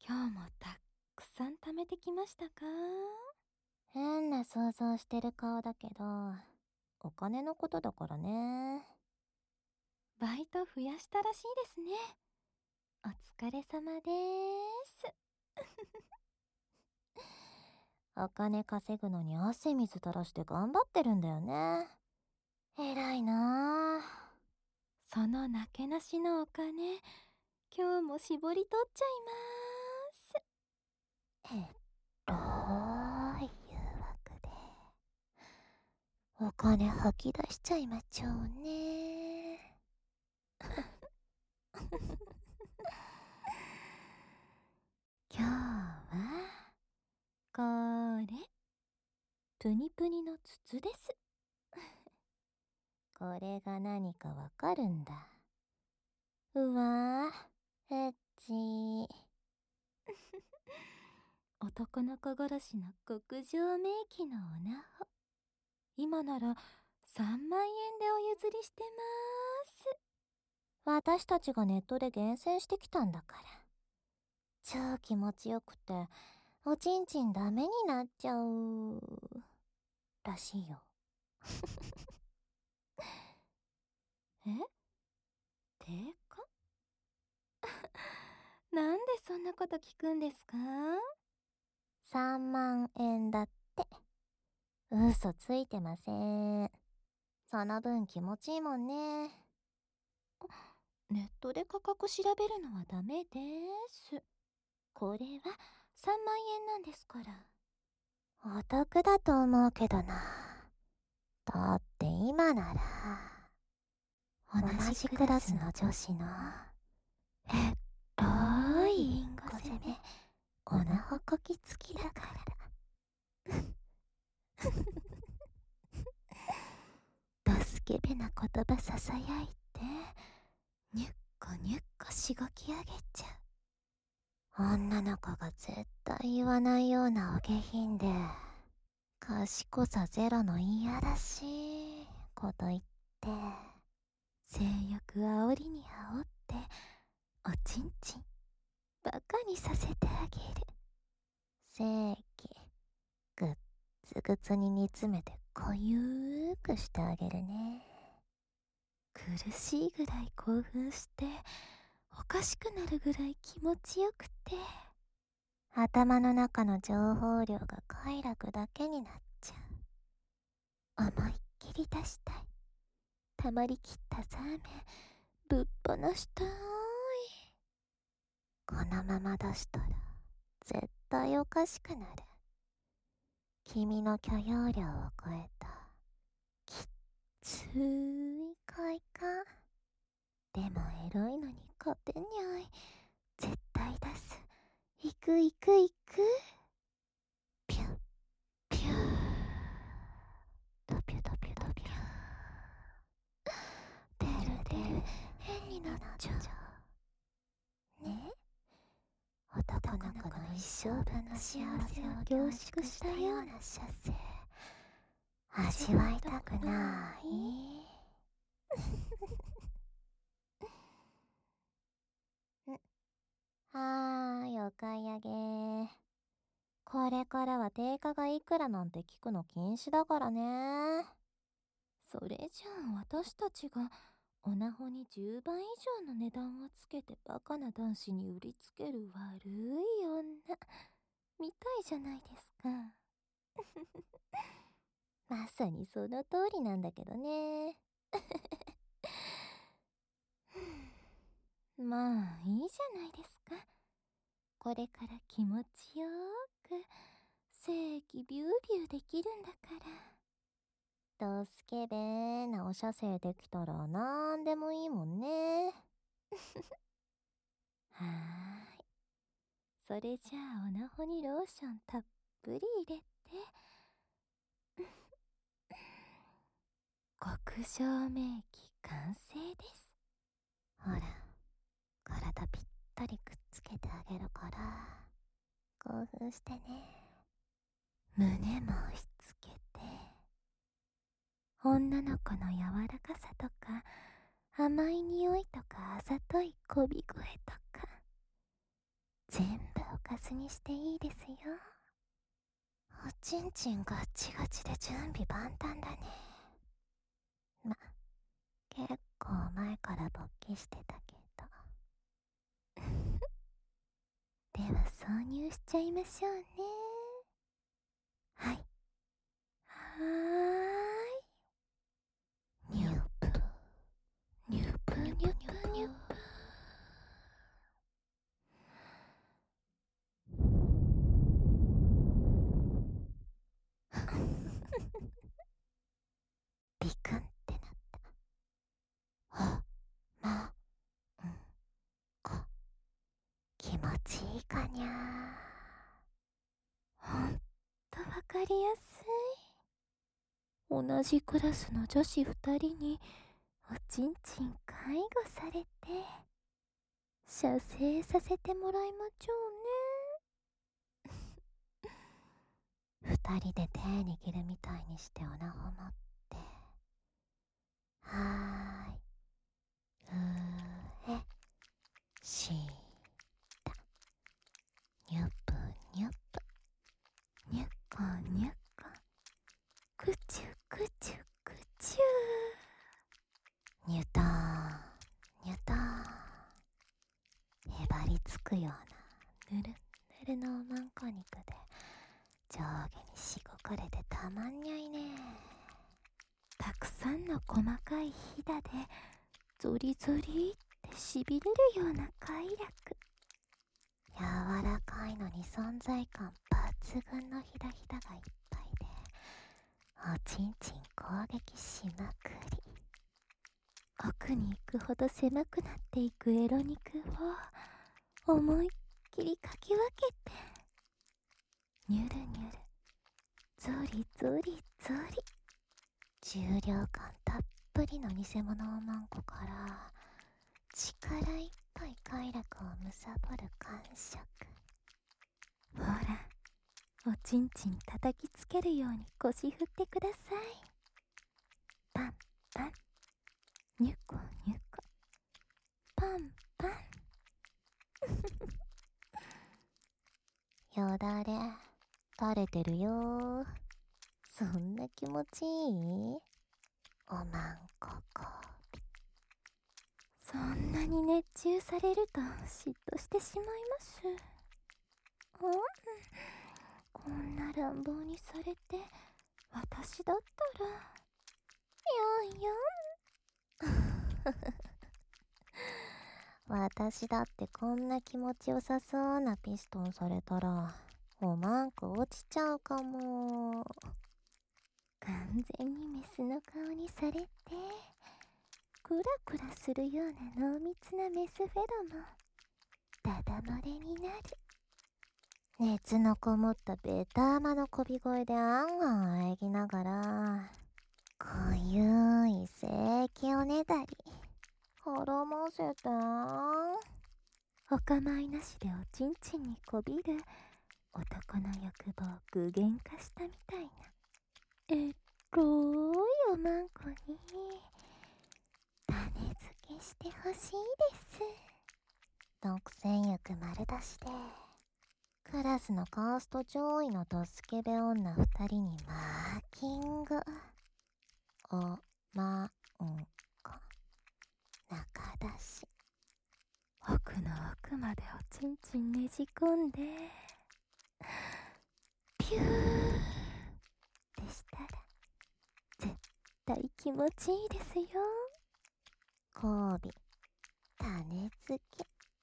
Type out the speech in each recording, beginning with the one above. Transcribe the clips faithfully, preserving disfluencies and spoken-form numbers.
今日もたくさん貯めてきましたか？ 変な想像してる顔だけど、お金のことだからね。 バイト増やしたらしいですね。お疲れ様でーす。 お金稼ぐのに汗水垂らして頑張ってるんだよね。偉いなそのなけなしのお金、今日も絞り取っちゃいまーす。 ぁ。えっとー、誘惑で。お金吐き出しちゃいまちょうね。 今日は、これ、プニプニの筒です。 これが何かわかるんだ。うわぁ、エッチー。 男の子殺しの極上名器のおなほ。今ならさんまん円でお譲りしてまーす。 私たちがネットで厳選してきたんだから。超気持ちよくて、おちんちんダメになっちゃう。らしいよ。 え？定価？なんでそんなこと聞くんですか？ さんまん円だって。嘘ついてません。その分気持ちいいもんね。 ネットで価格調べるのはダメです。これはさんまん円なんですから。 お得だと思うけどな。だって今なら、同じクラスの女子の、えっといインゴ攻め、おなほこきつきだから。ドスケベな言葉ささやいて、ニュッコニュッコしごき上げちゃう。女の子が絶対言わないようなお下品で、賢さゼロのいやらしいこと言って、 性欲煽りに煽って、おちんちん、バカにさせてあげる。 正規、ぐっつぐつに煮詰めてこゆーくしてあげるね。 苦しいぐらい興奮して、おかしくなるぐらい気持ちよくて。 頭の中の情報量が快楽だけになっちゃう。思いっきり出したい。溜まりきったザーメン、ぶっ放したーい。このまま出したら、絶対おかしくなる。君の許容量を超えた、きっつーい快感。でもエロいのに勝てにゃい。絶対出す。行く行く行く。ピュッピュー。ドピュドピュドピュー。出る出る。変になっちゃう。ね？男の子の一生分の幸せを凝縮したような射精。味わいたくない？はーい、お買い上げ。これからは定価がいくらなんて聞くの禁止だからね。 それじゃあ私たちがオナホにじゅうばい以上の値段をつけてバカな男子に売りつける悪い女みたいじゃないですか。 まさにその通りなんだけどね。 まあいいじゃないですか。これから気持ちよーく正規ビュービューできるんだから。 ドスケベーなお射精できたらなんでもいいもんね。 はーい。それじゃあオナホにローションたっぷり入れて極上名器完成です。 ほら、体ぴったりくっつけてあげるから、興奮してね。 胸も押し付けて、女の子の柔らかさとか甘い匂いとかあざといこび声とか全部をかずにしていいですよ。おちんちんガッチガチで準備万端だね。ま、結構前から勃起してたけど。では挿入しちゃいましょうね。はい。はーい。ニュープニュープニュープニュープ。ビクンってなった。あ、ま、うん、こ、気持ちいいかにゃー。ほんとわかりやすい。同じクラスの女子二人におちんちん介護されて射精させてもらいまちょうね。二人で手握るみたいにしておなほ持って、はーい、上、下、ニュップニュップ、ニュッコニュッコ、クチュクチュクチュ、ニュターンニュターン。へばりつくようなぬるぬるのおまんこ肉で上下にしごかれてたまんにゃいね。たくさんの細かいひだでゾリゾリってしびれるような快楽。柔らかいのに存在感抜群のひだひだがいっぱいでおちんちん攻撃しまくり。奥に行くほど狭くなっていくエロ肉を思いっきりかき分けて、ニュルニュル、ゾリゾリゾリ、重量感たっぷりの偽物おまんこから力いっぱい快楽をむさぼる感触。ほら、おちんちん叩きつけるように腰振ってください。パンパン、ニュコニュコ、パンパン。よだれ垂れてるよ。そんな気持ちいい？おまんここび。そんなに熱中されると嫉妬してしまいます。うん、こんな乱暴にされて私だったらやんやん。私だってこんな気持ちよさそうなピストンされたらおまんこ落ちちゃうかも。完全にメスの顔にされてクラクラするような濃密なメスフェロモンダダ漏れになる。熱のこもったベタ甘のこび声であんあんあえぎながらこゆい精液をねだり絡ませてお構いなしでおちんちんにこびる男の欲望を具現化したみたいなえっろいおまんこに種付けしてほしいです。独占欲丸出しでクラスのカースト上位のドスケベ女二人にマーキング。おまんこ中出し。奥の奥までおちんちんねじ込んでピューでしたら絶対気持ちいいですよ。交尾種付け。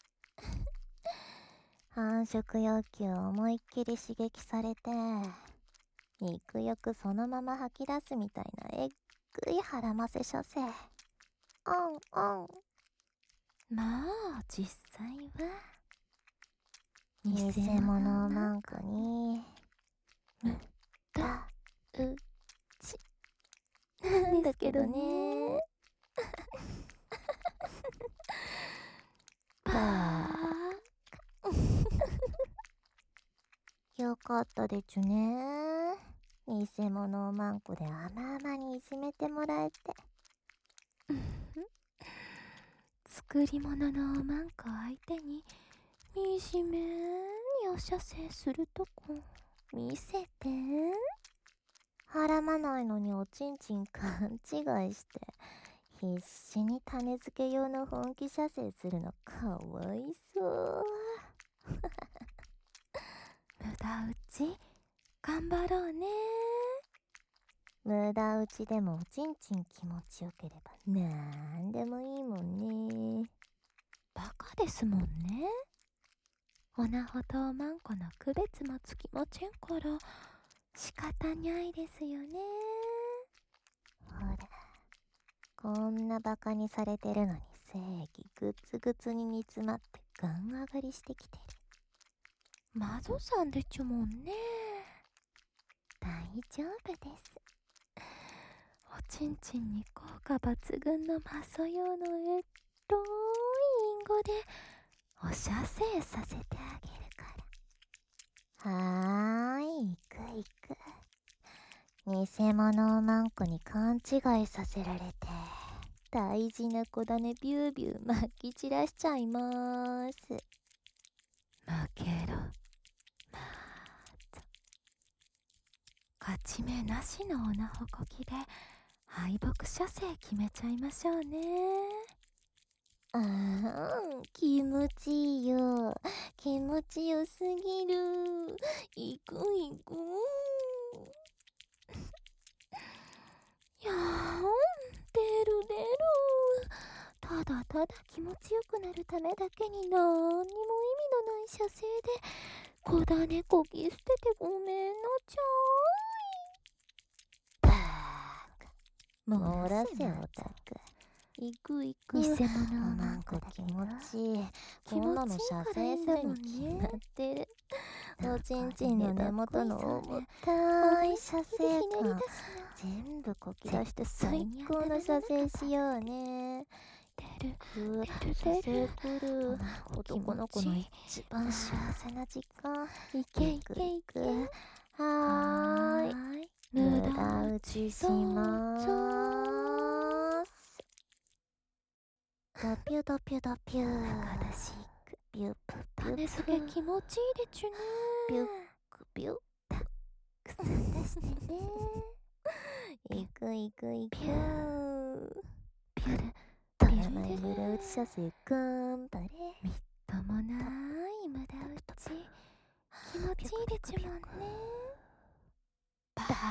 繁殖欲求を思いっきり刺激されて肉欲そのまま吐き出すみたいなえっぐい腹ませ射精。オンオン。まあ実際は偽物おまんこにむたうちなんだけどね。バーよかったでちゅね。偽物おまんこで甘々にいじめてもらえて。作り物のおまんこ相手に惨めにお射精するとこ見せて。 はらまないのにおちんちん勘違いして必死に種付け用の本気射精するのかわいそう。 無駄打ち頑張ろうね。 無駄打ちでもおちんちん気持ちよければなんでもいいもんね。 バカですもんね。オナホとおまんこの区別もつきませんから仕方ないですよね。 ほら、こんなバカにされてるのに正義グツグツに煮詰まってガン上がりしてきてる。 マゾさんでちゅもんね。 大丈夫です。 おちんちんに効果抜群のマソ用のエロいインゴでお射精させてあげるから。はーい、行く行く。偽物をマンコに勘違いさせられて大事な子種ビュービュー撒き散らしちゃいまーす。 負けろまーと。勝ち目なしのオナホこきで敗北射精決めちゃいましょうね。 あー、気持ちいいよ。気持ちよすぎる。行く行く。 やーん、出る出る。ただただ気持ちよくなるためだけになんにも意味のない射精で子種こき捨ててごめんなちゃバーーい。 カ。 も漏らせよなオタク。 行く行く。 偽物おをマまんこンコ気持ちいい。 気持ちいいこんなの射精するに決まってる。おちんちんの根元の重たい射精感全部こき出して最高の射精しようね。 出るく出る射精出る。 くる。男の子の一番幸せな時間。 いけいけいけ。 はーい。無駄打ちしまーす。ドピュドピュドピュー。 悲しいく。 ピュプピュ種付け気持ちいいでちゅね。 ピュックピュッ。 くすん出してね。 いくいくいく。 ピューピュルたらない無駄打ち射精頑張れ。 みっともない無駄打ち気持ちいいでちゅもんね。バー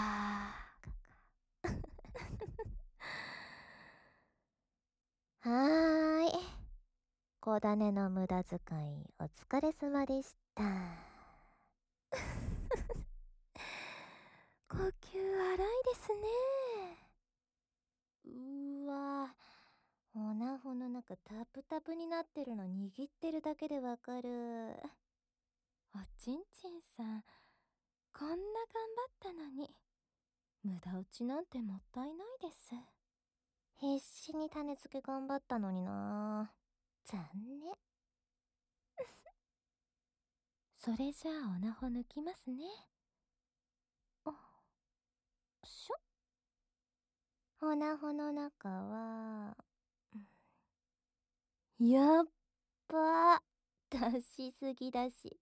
はーい。子種の無駄遣いお疲れ様でした。 呼吸荒いですね。 うーわー、オナホの中タプタプになってるの握ってるだけでわかる。 おちんちんさんこんな頑張ったのに無駄打ちなんてもったいないです。 必死に種付け頑張ったのにな。残念。 それじゃあオナホ抜きますね。 しょ。オナホの中はやっば出しすぎだし。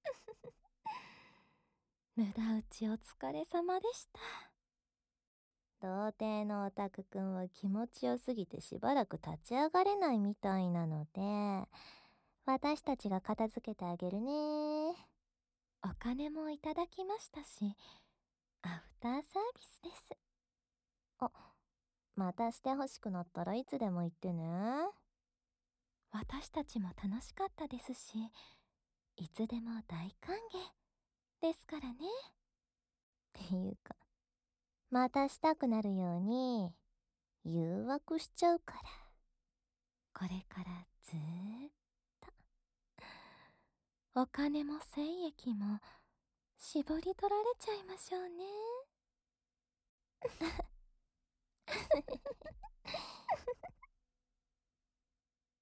無駄打ちお疲れ様でした。 童貞のオタクくんは気持ちよすぎてしばらく立ち上がれないみたいなので私たちが片付けてあげるね。 お金もいただきましたしアフターサービスです。 あ、またしてほしくなったらいつでも言ってね。 私たちも楽しかったですしいつでも大歓迎ですからね。 っていうかまたしたくなるように誘惑しちゃうから。 これからずーっとお金も精液も絞り取られちゃいましょうね。